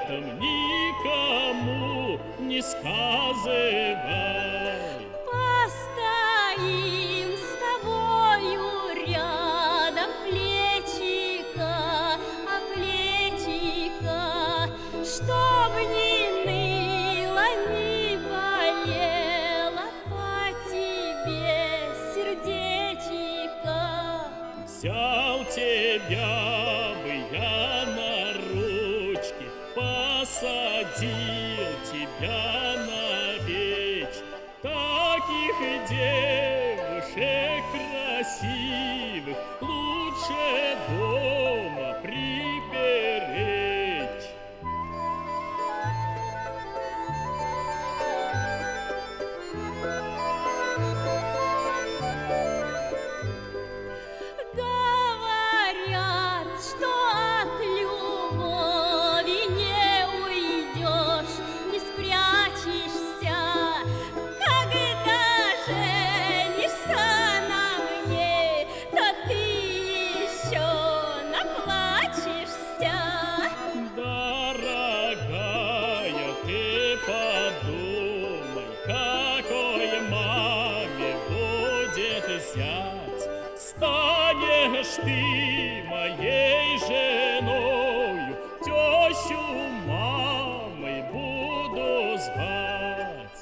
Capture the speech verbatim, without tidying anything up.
этом никому не сказывай. Постоим с тобою рядом, плечика, а плечика, чтоб ни ныло, ни болело по тебе сердечко. Взял тебя бы я на ручки, посадил тебя на печь, таких девушек красивых лучше дома приберечь. Говорят, что от любови не уйдешь, не спрячешься. Когда женишься на мне, то ты еще наплачешься. Дорогая, ты подумай, какой маме будет зять. Станешь ты моей женою, тещу мамой буду звать.